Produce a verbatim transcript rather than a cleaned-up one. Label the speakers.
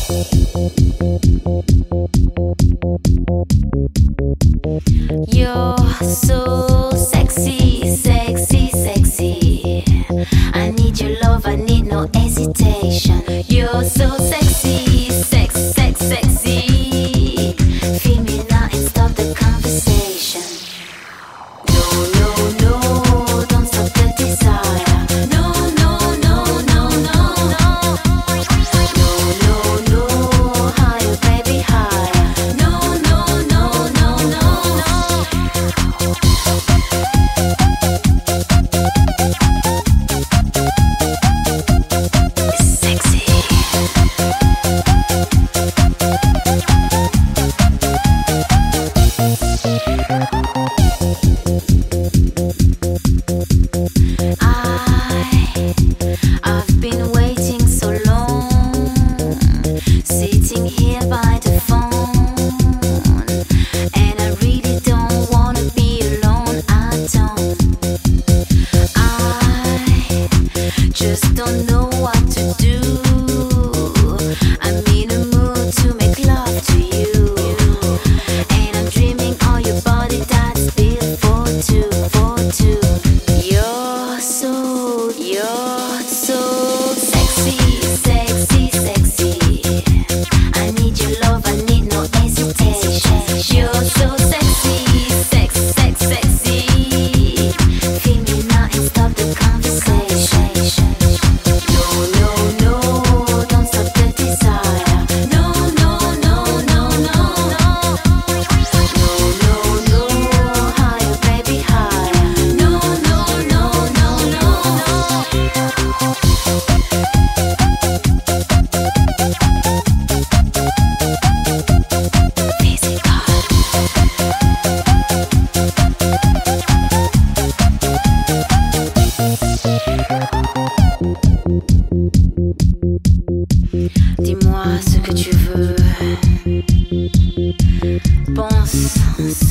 Speaker 1: You're so sexy, sexy, sexy. I need your love, I need no hesitation. You're so sexy, sex, sex, sexy. Feel me now and stop the conversation. No, no, no, don't stop the desire. No, no, no, no, no, no. No, no, no, higher, baby, higher. No, no, no, no, no, no. It's sexy. I, I've been waiting so long, sitting here by the phone, and I really don't wanna be alone. I don't. I just don't know what to do. I'm in a mood to make love to you, and I'm dreaming all your body that's built for two, for two. You're so, you're so sexy, sexy, sexy. I need your love, I need no hesitation. You're so sexy, sex, sex, sexy. Feel me now and stop the conversation. No, no, no, don't stop the desire. No, no, no, no, no, no. No, no, no, higher, baby, higher. No, no, no, no, no, no. Physical. Dis-moi ce que tu veux. Pense